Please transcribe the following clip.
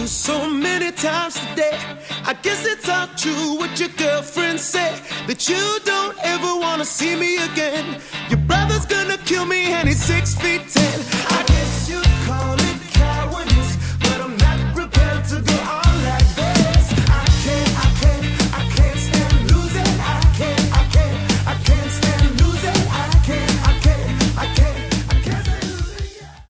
you so many times today. I guess it's all true what your girlfriend said, that you don't ever wanna see me again. Your brother's gonna kill me and he's 6'10".